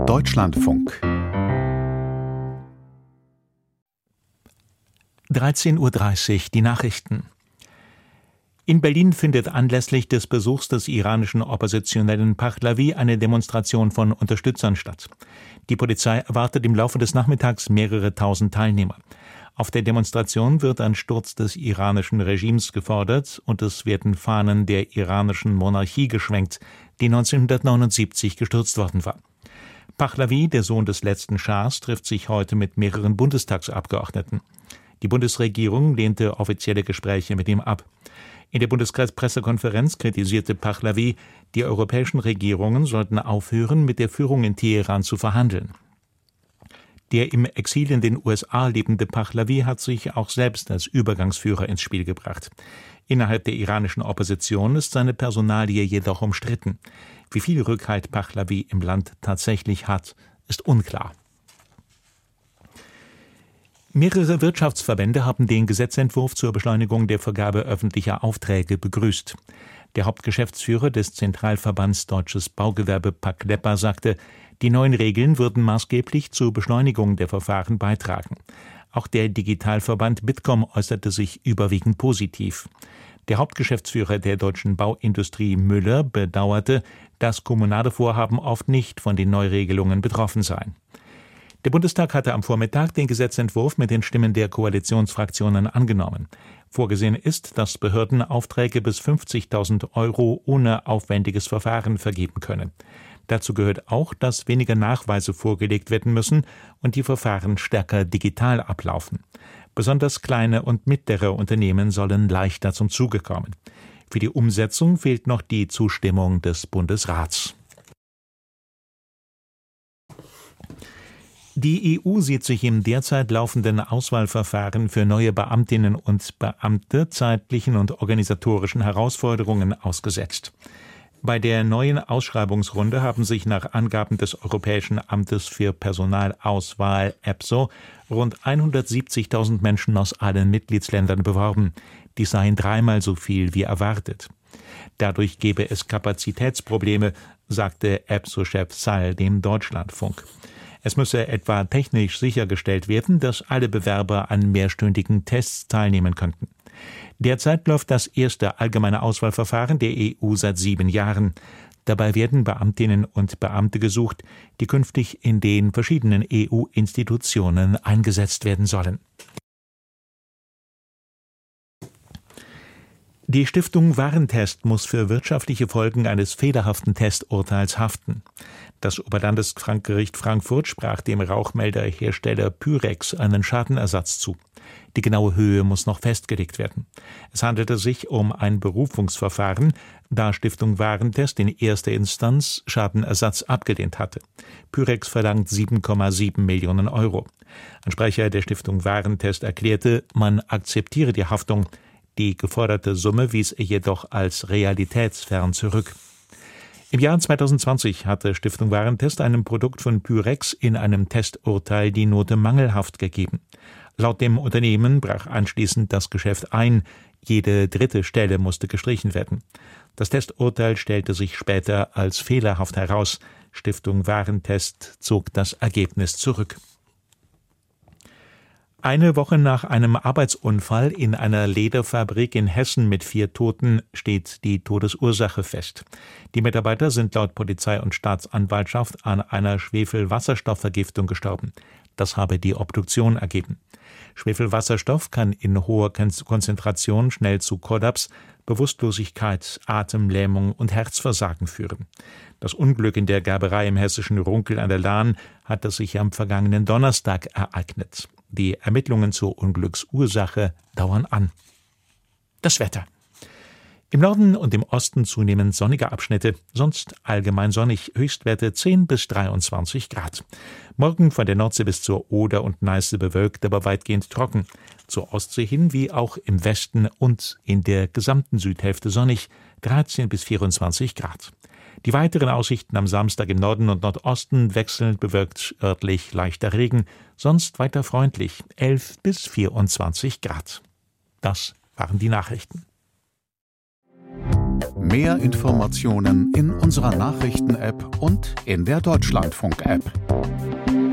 Deutschlandfunk 13:30 Uhr, die Nachrichten. In Berlin findet anlässlich des Besuchs des iranischen Oppositionellen Pahlavi eine Demonstration von Unterstützern statt. Die Polizei erwartet im Laufe des Nachmittags mehrere tausend Teilnehmer. Auf der Demonstration wird ein Sturz des iranischen Regimes gefordert und es werden Fahnen der iranischen Monarchie geschwenkt, die 1979 gestürzt worden war. Pahlavi, der Sohn des letzten Schahs, trifft sich heute mit mehreren Bundestagsabgeordneten. Die Bundesregierung lehnte offizielle Gespräche mit ihm ab. In der Bundespressekonferenz kritisierte Pahlavi, die europäischen Regierungen sollten aufhören, mit der Führung in Teheran zu verhandeln. Der im Exil in den USA lebende Pahlavi hat sich auch selbst als Übergangsführer ins Spiel gebracht. Innerhalb der iranischen Opposition ist seine Personalie jedoch umstritten. Wie viel Rückhalt Pahlavi im Land tatsächlich hat, ist unklar. Mehrere Wirtschaftsverbände haben den Gesetzentwurf zur Beschleunigung der Vergabe öffentlicher Aufträge begrüßt. Der Hauptgeschäftsführer des Zentralverbands Deutsches Baugewerbe PACLEPA sagte, die neuen Regeln würden maßgeblich zur Beschleunigung der Verfahren beitragen. Auch der Digitalverband Bitkom äußerte sich überwiegend positiv. Der Hauptgeschäftsführer der deutschen Bauindustrie Müller bedauerte, dass kommunale Vorhaben oft nicht von den Neuregelungen betroffen seien. Der Bundestag hatte am Vormittag den Gesetzentwurf mit den Stimmen der Koalitionsfraktionen angenommen. Vorgesehen ist, dass Behörden Aufträge bis 50.000 € ohne aufwendiges Verfahren vergeben können. Dazu gehört auch, dass weniger Nachweise vorgelegt werden müssen und die Verfahren stärker digital ablaufen. Besonders kleine und mittlere Unternehmen sollen leichter zum Zuge kommen. Für die Umsetzung fehlt noch die Zustimmung des Bundesrats. Die EU sieht sich im derzeit laufenden Auswahlverfahren für neue Beamtinnen und Beamte zeitlichen und organisatorischen Herausforderungen ausgesetzt. Bei der neuen Ausschreibungsrunde haben sich nach Angaben des Europäischen Amtes für Personalauswahl EPSO rund 170.000 Menschen aus allen Mitgliedsländern beworben. Die seien dreimal so viel wie erwartet. Dadurch gebe es Kapazitätsprobleme, sagte EPSO-Chef Sall dem Deutschlandfunk. Es müsse etwa technisch sichergestellt werden, dass alle Bewerber an mehrstündigen Tests teilnehmen könnten. Derzeit läuft das erste allgemeine Auswahlverfahren der EU seit 7 Jahren. Dabei werden Beamtinnen und Beamte gesucht, die künftig in den verschiedenen EU-Institutionen eingesetzt werden sollen. Die Stiftung Warentest muss für wirtschaftliche Folgen eines fehlerhaften Testurteils haften. Das Oberlandesgericht Frankfurt sprach dem Rauchmelderhersteller Pyrex einen Schadenersatz zu. Die genaue Höhe muss noch festgelegt werden. Es handelte sich um ein Berufungsverfahren, da Stiftung Warentest in erster Instanz Schadenersatz abgelehnt hatte. Pyrex verlangt 7,7 Millionen €. Ein Sprecher der Stiftung Warentest erklärte, man akzeptiere die Haftung. Die geforderte Summe wies er jedoch als realitätsfern zurück. Im Jahr 2020 hatte Stiftung Warentest einem Produkt von Pyrex in einem Testurteil die Note mangelhaft gegeben. Laut dem Unternehmen brach anschließend das Geschäft ein. Jede dritte Stelle musste gestrichen werden. Das Testurteil stellte sich später als fehlerhaft heraus. Stiftung Warentest zog das Ergebnis zurück. Eine Woche nach einem Arbeitsunfall in einer Lederfabrik in Hessen mit 4 Toten steht die Todesursache fest. Die Mitarbeiter sind laut Polizei und Staatsanwaltschaft an einer Schwefelwasserstoffvergiftung gestorben. Das habe die Obduktion ergeben. Schwefelwasserstoff kann in hoher Konzentration schnell zu Kollaps, Bewusstlosigkeit, Atemlähmung und Herzversagen führen. Das Unglück in der Gerberei im hessischen Runkel an der Lahn hatte sich am vergangenen Donnerstag ereignet. Die Ermittlungen zur Unglücksursache dauern an. Das Wetter. Im Norden und im Osten zunehmend sonnige Abschnitte, sonst allgemein sonnig, Höchstwerte 10 bis 23 Grad. Morgen von der Nordsee bis zur Oder und Neiße bewölkt, aber weitgehend trocken. Zur Ostsee hin wie auch im Westen und in der gesamten Südhälfte sonnig, 13 bis 24 Grad. Die weiteren Aussichten am Samstag im Norden und Nordosten wechselnd bewölkt, örtlich leichter Regen, sonst weiter freundlich, 11 bis 24 Grad. Das waren die Nachrichten. Mehr Informationen in unserer Nachrichten-App und in der Deutschlandfunk-App.